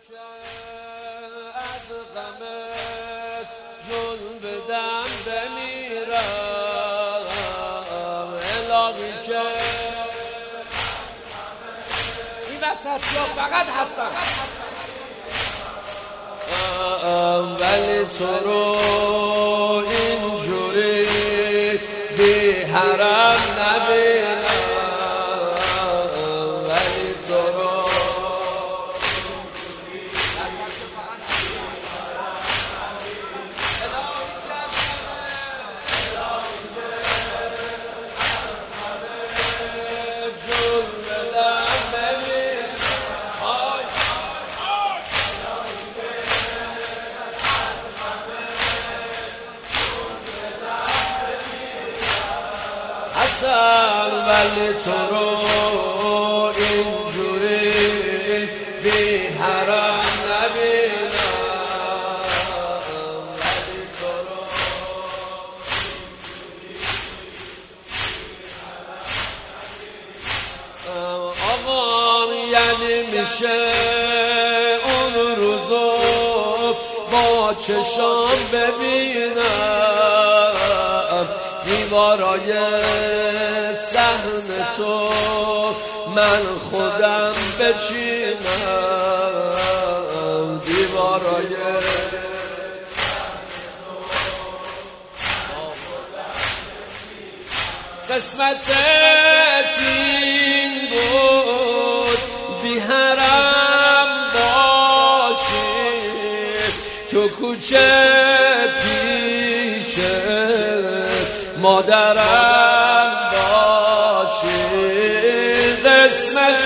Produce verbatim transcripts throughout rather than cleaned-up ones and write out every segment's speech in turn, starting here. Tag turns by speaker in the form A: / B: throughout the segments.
A: از غمت جون بدم بمیرم الهی که این وسط یا فقط حسن ولی تو رو اینجوری بی حرم نبینم ولی تو رو ولی تو رو اینجوری بی حرم نبینم ولی تو رو آقا یعنی میشه اون روزو با چشام ببینم دیوارای صحن تو من خودم بچینم دیوارای قسمتت این بود بی حرم باشی تو کوچه پیش مادرم باشی قسمت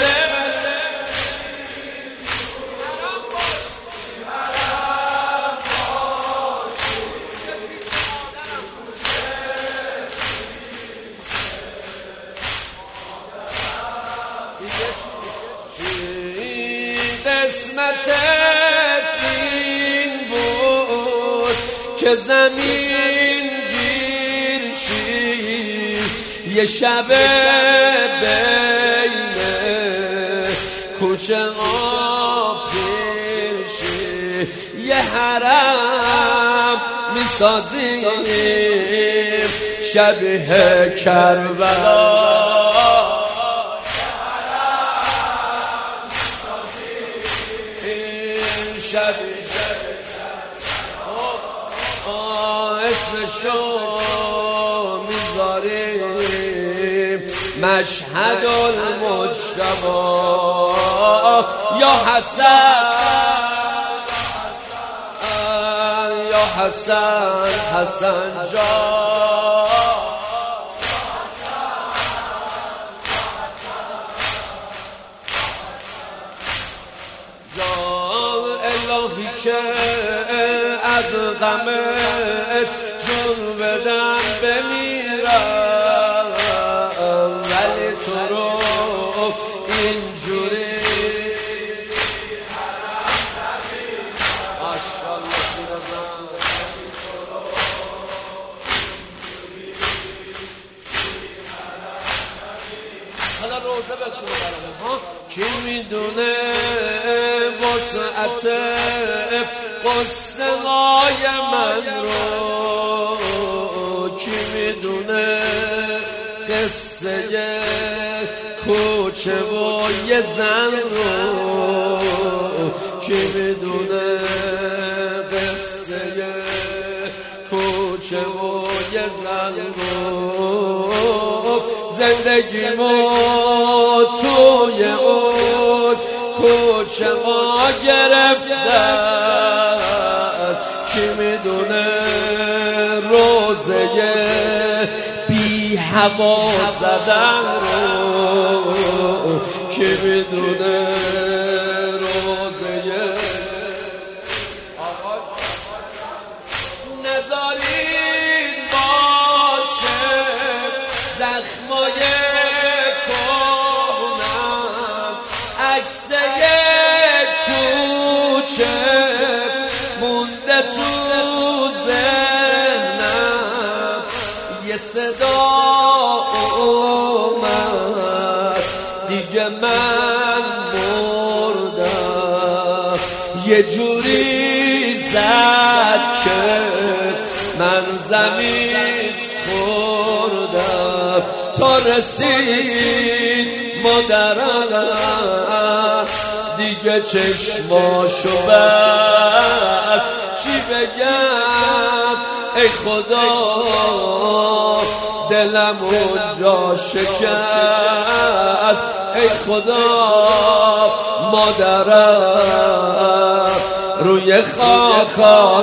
A: قسمتت این بود که زمین یه شب بین کوچه آب پیشی یه حرم میسازیم شبیه کربلا شبیه اسمشو میذاریم مشهد المجتبی یا حسن یا حسن حسن جان جان الهی که از غمت جون بدم بمیرم ولی تو رو اینجوری ماشاءالله حالا روزه بسونه برامون ها کی میدونه وسعت قصه های من رو کی میدونه قصه کوچه و یه زن رو کی میدونه قصه کوچه و یه زن رو زندگیمو توی اون کوچه ما گرفتن کی میدونه روزه بی هوا زدن رو کی میدونه روزه نذارید باشه زخمای کنم عکسه کوچه مونده تو ذهنم یه صدا اومد دیگه من مردم یه جوری زد که من زمین خوردم تا رسید مادرم دیگه چشماشو بست. چی بگم ای خدا دلم اونجا شکست. ای خدا مادرم روی خاکا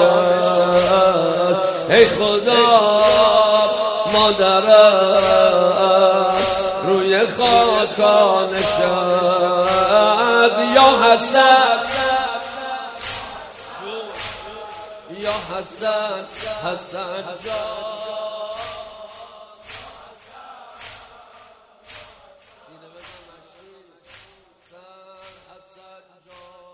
A: نشست. ای خدا مادرم روی خاکا نشست. یا حسن یا حسن حسن جان